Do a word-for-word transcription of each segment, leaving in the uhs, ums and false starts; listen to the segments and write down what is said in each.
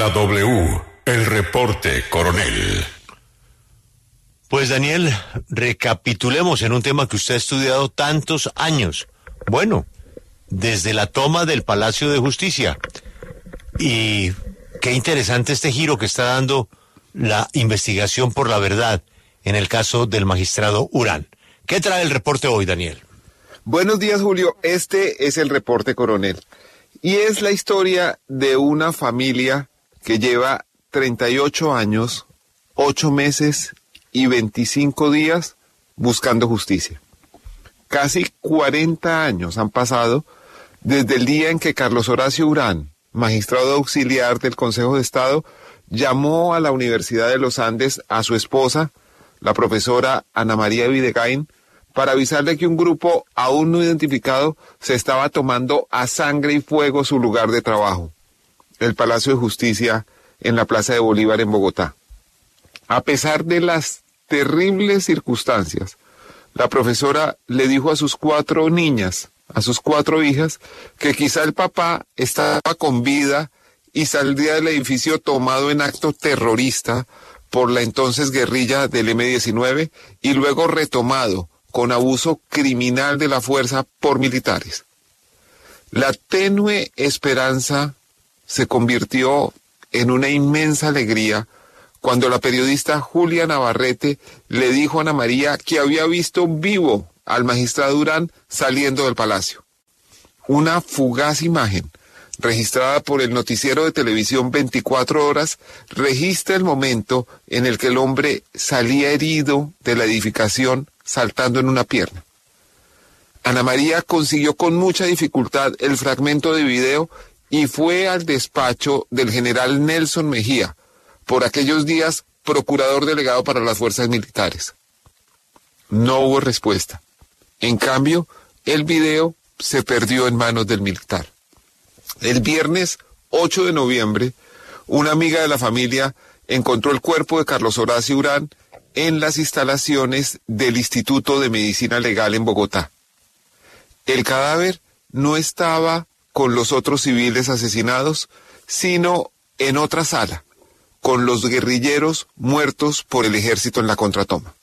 la W, el reporte coronel. Pues Daniel, recapitulemos en un tema que usted ha estudiado tantos años. Bueno, desde la toma del Palacio de Justicia. Y qué interesante este giro que está dando la investigación por la verdad en el caso del magistrado Urán. ¿Qué trae el reporte hoy, Daniel? Buenos días, Julio. Este es el reporte coronel. Y es la historia de una familia que lleva treinta y ocho años, ocho meses y veinticinco días buscando justicia. Casi cuarenta años han pasado desde el día en que Carlos Horacio Urán, magistrado auxiliar del Consejo de Estado, llamó a la Universidad de los Andes a su esposa, la profesora Ana María Videgain, para avisarle que un grupo aún no identificado se estaba tomando a sangre y fuego su lugar de trabajo, el Palacio de Justicia en la Plaza de Bolívar en Bogotá. A pesar de las terribles circunstancias, la profesora le dijo a sus cuatro niñas, a sus cuatro hijas, que quizá el papá estaba con vida y saldría del edificio tomado en acto terrorista por la entonces guerrilla del eme diecinueve y luego retomado con abuso criminal de la fuerza por militares. La tenue esperanza se convirtió en una inmensa alegría cuando la periodista Julia Navarrete le dijo a Ana María que había visto vivo al magistrado Urán saliendo del palacio. Una fugaz imagen registrada por el noticiero de televisión veinticuatro horas registra el momento en el que el hombre salía herido de la edificación saltando en una pierna. Ana María consiguió con mucha dificultad el fragmento de video y fue al despacho del general Nelson Mejía, por aquellos días procurador delegado para las fuerzas militares. No hubo respuesta. En cambio, el video se perdió en manos del militar. El viernes ocho de noviembre, una amiga de la familia encontró el cuerpo de Carlos Horacio Urán en las instalaciones del Instituto de Medicina Legal en Bogotá. El cadáver no estaba con los otros civiles asesinados, sino en otra sala, con los guerrilleros muertos por el ejército en la contratoma.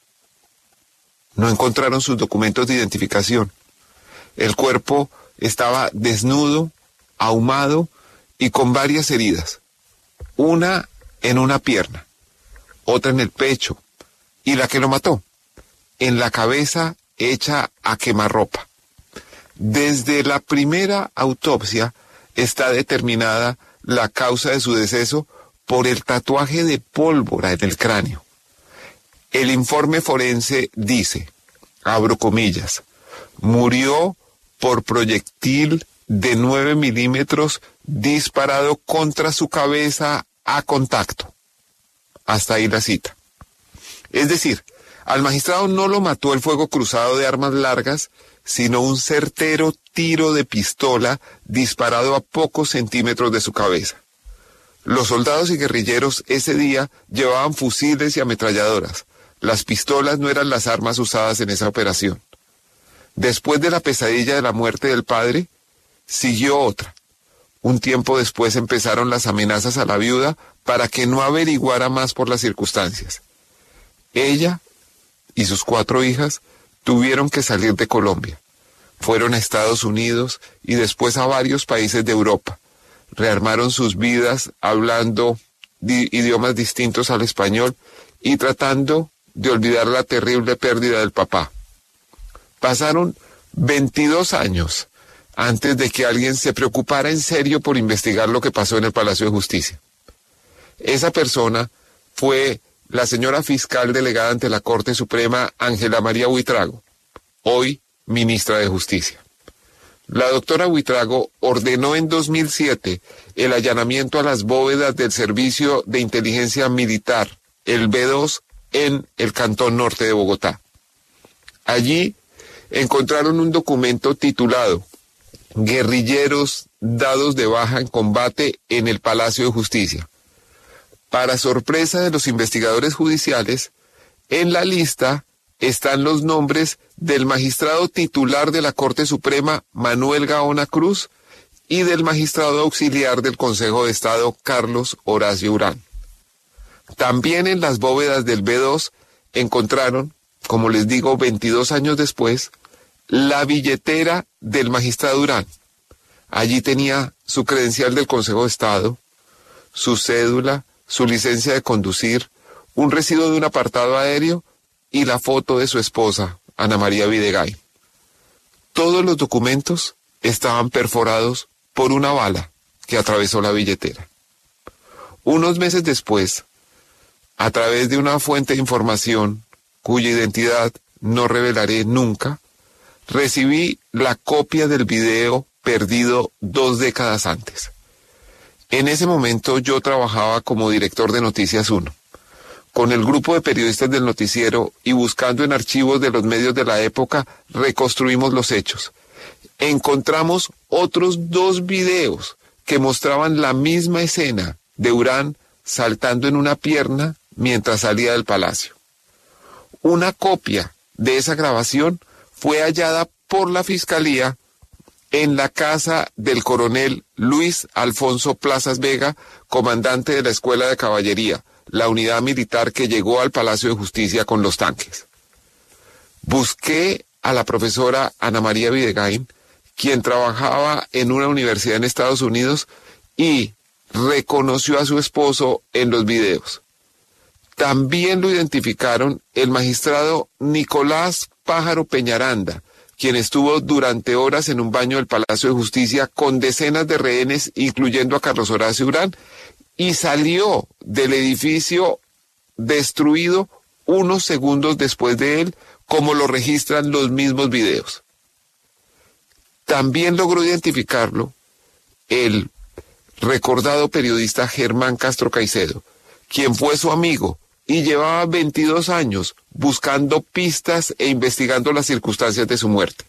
No encontraron sus documentos de identificación. El cuerpo estaba desnudo, ahumado y con varias heridas. Una en una pierna, otra en el pecho, y la que lo mató, en la cabeza hecha a quemarropa. Desde la primera autopsia está determinada la causa de su deceso por el tatuaje de pólvora en el cráneo. El informe forense dice, abro comillas, murió por proyectil de nueve milímetros disparado contra su cabeza a contacto. Hasta ahí la cita. Es decir, al magistrado no lo mató el fuego cruzado de armas largas, sino un certero tiro de pistola disparado a pocos centímetros de su cabeza. Los soldados y guerrilleros ese día llevaban fusiles y ametralladoras. Las pistolas no eran las armas usadas en esa operación. Después de la pesadilla de la muerte del padre, siguió otra. Un tiempo después empezaron las amenazas a la viuda para que no averiguara más por las circunstancias. Ella y sus cuatro hijas tuvieron que salir de Colombia. Fueron a Estados Unidos y después a varios países de Europa. Rearmaron sus vidas hablando di- idiomas distintos al español y tratando de olvidar la terrible pérdida del papá. Pasaron veintidós años antes de que alguien se preocupara en serio por investigar lo que pasó en el Palacio de Justicia. Esa persona fue la señora fiscal delegada ante la Corte Suprema, Ángela María Buitrago, hoy ministra de Justicia. La doctora Buitrago ordenó en dos mil siete el allanamiento a las bóvedas del Servicio de Inteligencia Militar, el B dos, en el Cantón Norte de Bogotá. Allí encontraron un documento titulado Guerrilleros dados de baja en combate en el Palacio de Justicia. Para sorpresa de los investigadores judiciales, en la lista están los nombres del magistrado titular de la Corte Suprema, Manuel Gaona Cruz, y del magistrado auxiliar del Consejo de Estado, Carlos Horacio Urán. También en las bóvedas del B dos encontraron, como les digo, veintidós años después, la billetera del magistrado Urán. Allí tenía su credencial del Consejo de Estado, su cédula, su licencia de conducir, un recibo de un apartado aéreo y la foto de su esposa, Ana María Videgain. Todos los documentos estaban perforados por una bala que atravesó la billetera. Unos meses después, a través de una fuente de información cuya identidad no revelaré nunca, recibí la copia del video perdido dos décadas antes. En ese momento yo trabajaba como director de Noticias uno. Con el grupo de periodistas del noticiero y buscando en archivos de los medios de la época, reconstruimos los hechos. Encontramos otros dos videos que mostraban la misma escena de Urán saltando en una pierna mientras salía del palacio. Una copia de esa grabación fue hallada por la Fiscalía en la casa del coronel Luis Alfonso Plazas Vega, comandante de la Escuela de Caballería, la unidad militar que llegó al Palacio de Justicia con los tanques. Busqué a la profesora Ana María Videgain, quien trabajaba en una universidad en Estados Unidos, y reconoció a su esposo en los videos. También lo identificaron el magistrado Nicolás Pájaro Peñaranda, quien estuvo durante horas en un baño del Palacio de Justicia con decenas de rehenes, incluyendo a Carlos Horacio Urán, y salió del edificio destruido unos segundos después de él, como lo registran los mismos videos. También logró identificarlo el recordado periodista Germán Castro Caicedo, quien fue su amigo y llevaba veintidós años buscando pistas e investigando las circunstancias de su muerte.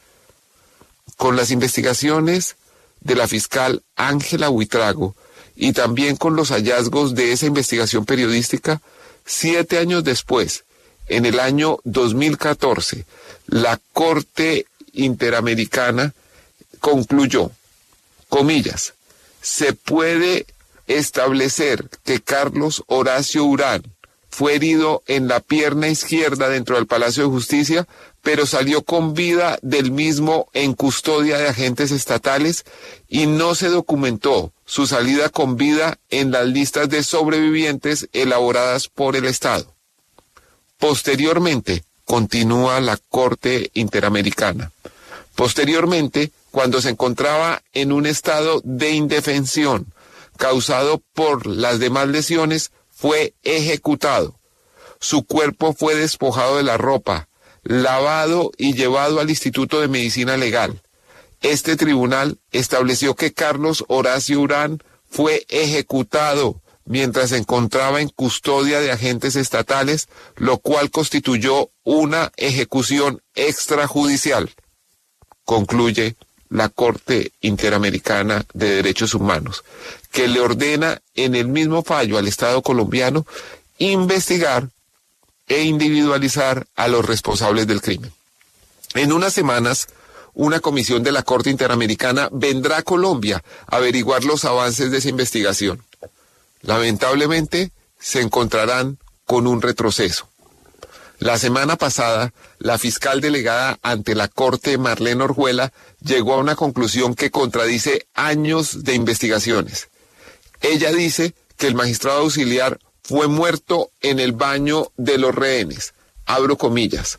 Con las investigaciones de la fiscal Ángela Buitrago y también con los hallazgos de esa investigación periodística, siete años después, en el año dos mil catorce, la Corte Interamericana concluyó, comillas, se puede establecer que Carlos Horacio Urán fue herido en la pierna izquierda dentro del Palacio de Justicia, pero salió con vida del mismo en custodia de agentes estatales y no se documentó su salida con vida en las listas de sobrevivientes elaboradas por el Estado. Posteriormente, continúa la Corte Interamericana. Posteriormente, cuando se encontraba en un estado de indefensión causado por las demás lesiones, fue ejecutado. Su cuerpo fue despojado de la ropa, lavado y llevado al Instituto de Medicina Legal. Este tribunal estableció que Carlos Horacio Urán fue ejecutado mientras se encontraba en custodia de agentes estatales, lo cual constituyó una ejecución extrajudicial. Concluye la Corte Interamericana de Derechos Humanos, que le ordena en el mismo fallo al Estado colombiano investigar e individualizar a los responsables del crimen. En unas semanas, una comisión de la Corte Interamericana vendrá a Colombia a averiguar los avances de esa investigación. Lamentablemente, se encontrarán con un retroceso. La semana pasada, la fiscal delegada ante la Corte, Marlene Orjuela, llegó a una conclusión que contradice años de investigaciones. Ella dice que el magistrado auxiliar fue muerto en el baño de los rehenes. Abro comillas.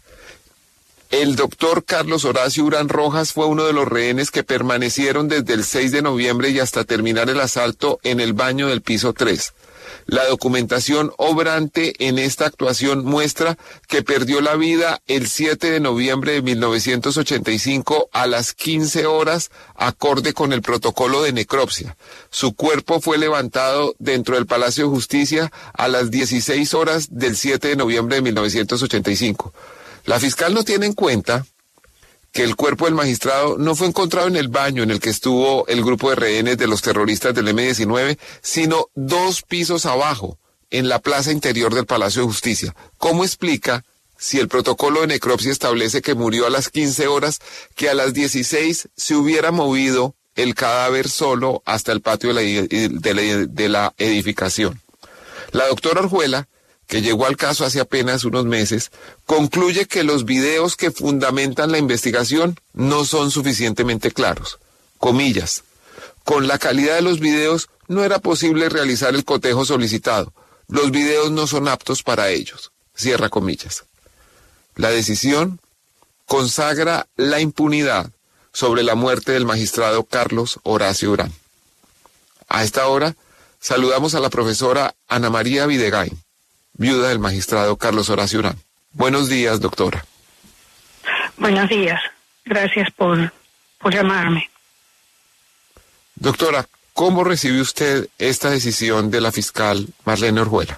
El doctor Carlos Horacio Urán Rojas fue uno de los rehenes que permanecieron desde el seis de noviembre y hasta terminar el asalto en el baño del piso tres. La documentación obrante en esta actuación muestra que perdió la vida el siete de noviembre de mil novecientos ochenta y cinco a las quince horas, acorde con el protocolo de necropsia. Su cuerpo fue levantado dentro del Palacio de Justicia a las dieciséis horas del siete de noviembre de mil novecientos ochenta y cinco. La fiscal no tiene en cuenta que el cuerpo del magistrado no fue encontrado en el baño en el que estuvo el grupo de rehenes de los terroristas del eme diecinueve, sino dos pisos abajo, en la plaza interior del Palacio de Justicia. ¿Cómo explica, si el protocolo de necropsia establece que murió a las quince horas, que a las dieciséis se hubiera movido el cadáver solo hasta el patio de la, de la, de la edificación. La doctora Orjuela, que llegó al caso hace apenas unos meses, concluye que los videos que fundamentan la investigación no son suficientemente claros. Comillas, con la calidad de los videos no era posible realizar el cotejo solicitado. Los videos no son aptos para ellos. Cierra comillas. La decisión consagra la impunidad sobre la muerte del magistrado Carlos Horacio Urán. A esta hora saludamos a la profesora Ana María Videgain, viuda del magistrado Carlos Horacio Urán. Buenos días, doctora. Buenos días. Gracias por, por llamarme. Doctora, ¿cómo recibe usted esta decisión de la fiscal Marlene Orjuela?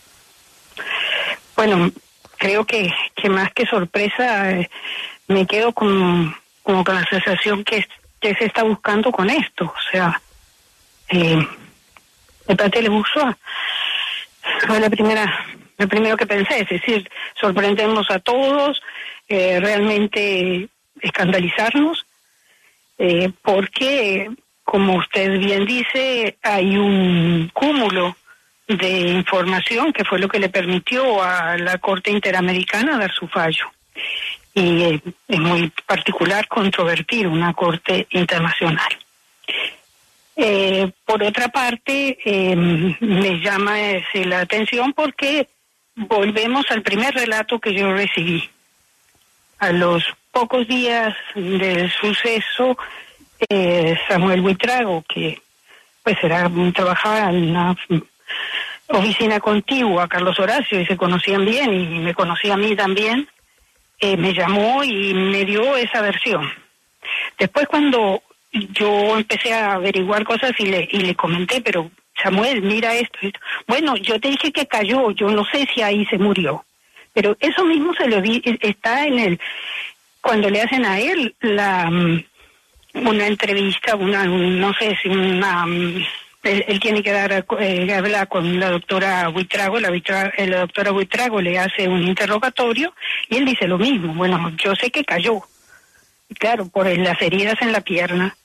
Bueno, creo que, que más que sorpresa, eh, me quedo con, como con la sensación que, que se está buscando con esto. O sea, eh, de parte le puso fue la primera, lo primero que pensé, es decir, sorprendernos a todos, eh, realmente escandalizarnos, eh, porque, como usted bien dice, hay un cúmulo de información que fue lo que le permitió a la Corte Interamericana dar su fallo. Y eh, es muy particular controvertir una Corte Internacional. Eh, por otra parte, eh, me llama eh, la atención porque volvemos al primer relato que yo recibí. A los pocos días del suceso, eh, Samuel Buitrago, que pues era trabajaba en una oficina contigua a Carlos Horacio y se conocían bien y me conocía a mí también, eh, me llamó y me dio esa versión. Después, cuando yo empecé a averiguar cosas y le y le comenté, pero Samuel, mira esto, esto. Bueno, yo te dije que cayó, yo no sé si ahí se murió. Pero eso mismo se lo di, está en el, cuando le hacen a él la una entrevista, una, no sé si una, él, él tiene que dar, eh, hablar con la doctora Buitrago, la, la doctora Buitrago le hace un interrogatorio y él dice lo mismo. Bueno, yo sé que cayó, claro, por las heridas en la pierna,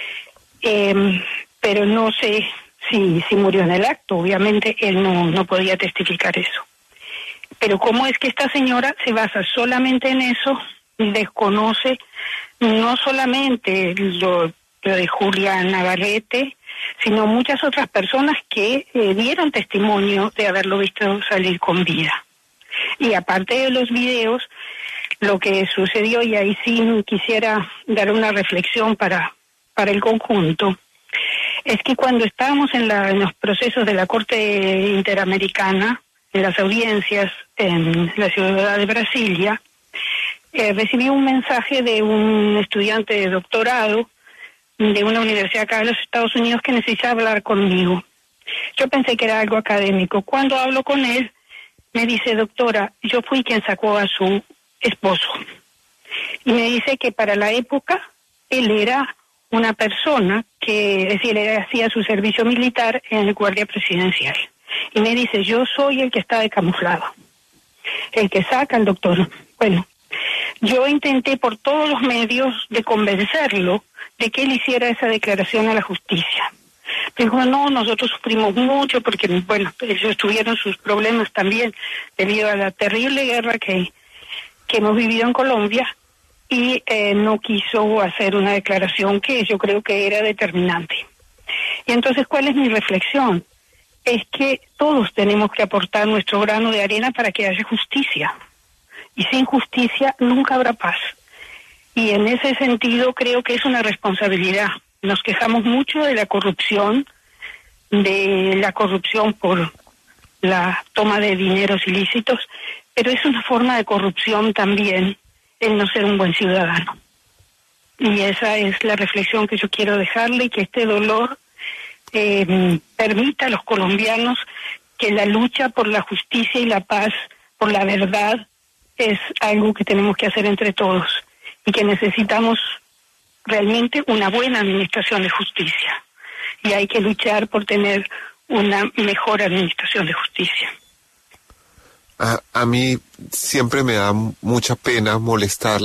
eh, pero no sé si, si murió en el acto. Obviamente él no, no podía testificar eso. Pero cómo es que esta señora se basa solamente en eso, desconoce no solamente lo, lo de Julia Navarrete, sino muchas otras personas que eh, dieron testimonio de haberlo visto salir con vida. Y aparte de los videos, lo que sucedió, y ahí sí quisiera dar una reflexión para, para el conjunto, es que cuando estábamos en, la, en los procesos de la Corte Interamericana, en las audiencias en la ciudad de Brasilia, eh, recibí un mensaje de un estudiante de doctorado de una universidad acá de los Estados Unidos que necesitaba hablar conmigo. Yo pensé que era algo académico. Cuando hablo con él, me dice, doctora, yo fui quien sacó a su esposo. Y me dice que para la época él era una persona que, es decir, él hacía su servicio militar en el Guardia Presidencial. Y me dice, yo soy el que está de camuflado, el que saca al doctor. Bueno, yo intenté por todos los medios de convencerlo de que él hiciera esa declaración a la justicia. Dijo, no, nosotros sufrimos mucho porque, bueno, ellos tuvieron sus problemas también debido a la terrible guerra que, que hemos vivido en Colombia y eh, no quiso hacer una declaración que yo creo que era determinante. Y entonces, ¿cuál es mi reflexión? Es que todos tenemos que aportar nuestro grano de arena para que haya justicia. Y sin justicia nunca habrá paz. Y en ese sentido creo que es una responsabilidad. Nos quejamos mucho de la corrupción, de la corrupción por la toma de dineros ilícitos, pero es una forma de corrupción también el no ser un buen ciudadano. Y esa es la reflexión que yo quiero dejarle, y que este dolor Eh, permita a los colombianos que la lucha por la justicia y la paz, por la verdad, es algo que tenemos que hacer entre todos y que necesitamos realmente una buena administración de justicia. Y hay que luchar por tener una mejor administración de justicia. A, a mí siempre me da mucha pena molestarla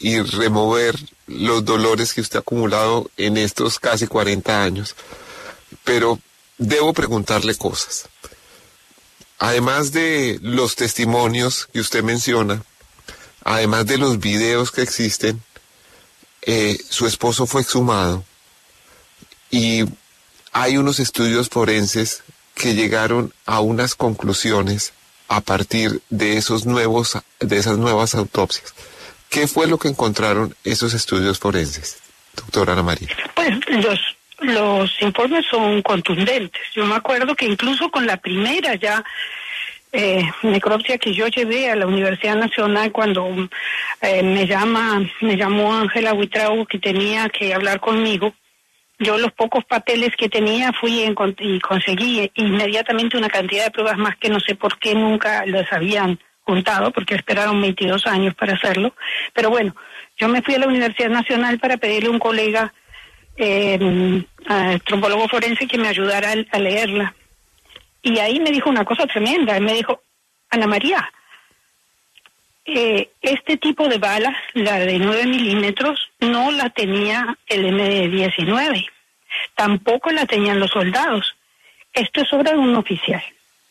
y remover los dolores que usted ha acumulado en estos casi cuarenta años. Pero debo preguntarle cosas. Además de los testimonios que usted menciona, además de los videos que existen, eh, su esposo fue exhumado y hay unos estudios forenses que llegaron a unas conclusiones a partir de esos nuevos, de esas nuevas autopsias. ¿Qué fue lo que encontraron esos estudios forenses, doctora Ana María? Pues los, los informes son contundentes. Yo me acuerdo que incluso con la primera ya eh, necropsia que yo llevé a la Universidad Nacional, cuando eh, me llama, me llamó Ángela Huitrago, que tenía que hablar conmigo, yo los pocos papeles que tenía fui en, y conseguí inmediatamente una cantidad de pruebas más que no sé por qué nunca las habían juntado, porque esperaron veintidós años para hacerlo. Pero bueno, yo me fui a la Universidad Nacional para pedirle a un colega, eh, antropólogo forense, que me ayudara a, a leerla. Y ahí me dijo una cosa tremenda. Él me dijo: Ana María, eh, este tipo de bala, la de nueve milímetros, no la tenía el eme diecinueve. Tampoco la tenían los soldados. Esto es obra de un oficial.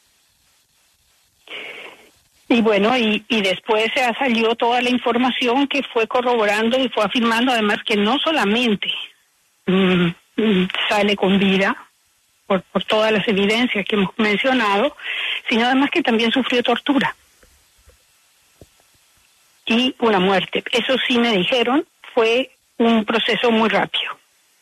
Y bueno, y, y después se salió toda la información que fue corroborando y fue afirmando, además, que no solamente mmm, sale con vida, por, por todas las evidencias que hemos mencionado, sino además que también sufrió tortura y una muerte. Eso sí me dijeron, fue un proceso muy rápido.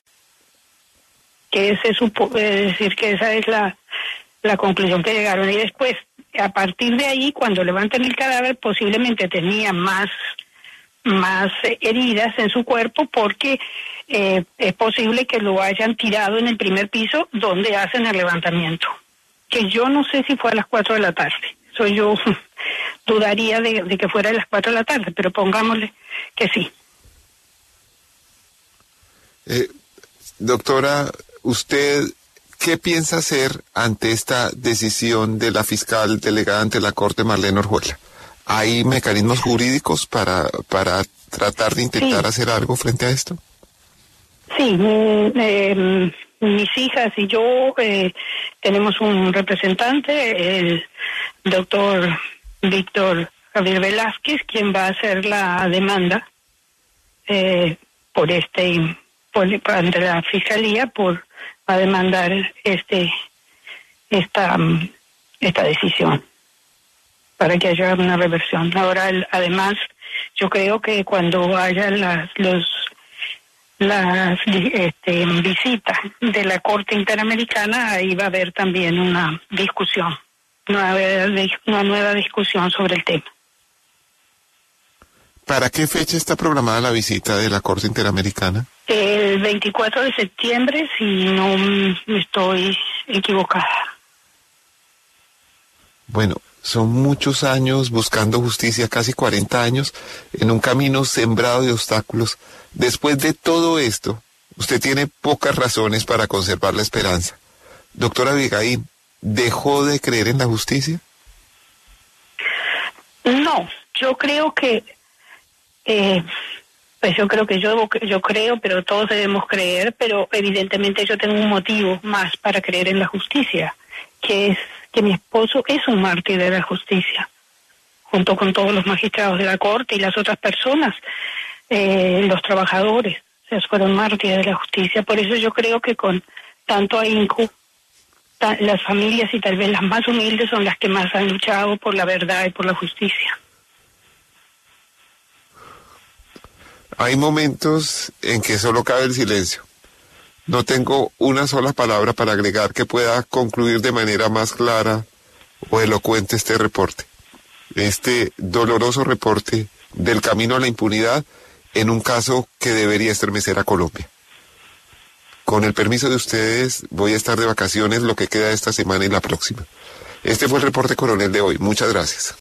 Que se supo, es decir, que esa es la, la conclusión que llegaron. Y después, a partir de ahí, cuando levantan el cadáver, posiblemente tenía más, más heridas en su cuerpo, porque eh, es posible que lo hayan tirado en el primer piso donde hacen el levantamiento. Que yo no sé si fue a las cuatro de la tarde. Eso yo dudaría de, de que fuera a las cuatro de la tarde, pero pongámosle que sí. Eh, doctora, ¿usted qué piensa hacer ante esta decisión de la fiscal delegada ante la Corte, Marlene Orjuela? ¿Hay mecanismos jurídicos para, para tratar de intentar sí. hacer algo frente a esto? Sí, eh, mis hijas y yo eh, tenemos un representante, el doctor Víctor Javier Velázquez, quien va a hacer la demanda eh, por este, por, ante la fiscalía, por a demandar este esta esta decisión para que haya una reversión. Ahora, el, además, yo creo que cuando haya las los las este, visitas de la Corte Interamericana, ahí va a haber también una discusión, una, una nueva discusión sobre el tema. ¿Para qué fecha está programada la visita de la Corte Interamericana? El veinticuatro de septiembre, si no me estoy equivocada. Bueno, son muchos años buscando justicia, casi cuarenta años, en un camino sembrado de obstáculos. Después de todo esto, usted tiene pocas razones para conservar la esperanza. Doctora Abigail, ¿dejó de creer en la justicia? No, yo creo que... Eh, pues yo creo que yo, yo creo, pero todos debemos creer, pero evidentemente yo tengo un motivo más para creer en la justicia, que es que mi esposo es un mártir de la justicia, junto con todos los magistrados de la Corte y las otras personas, eh, los trabajadores, o sea, fueron mártires de la justicia. Por eso yo creo que con tanto ahínco, ta, las familias y tal vez las más humildes son las que más han luchado por la verdad y por la justicia. Hay momentos en que solo cabe el silencio. No tengo una sola palabra para agregar que pueda concluir de manera más clara o elocuente este reporte. Este doloroso reporte del camino a la impunidad en un caso que debería estremecer a Colombia. Con el permiso de ustedes, voy a estar de vacaciones lo que queda de esta semana y la próxima. Este fue el reporte coronel de hoy. Muchas gracias.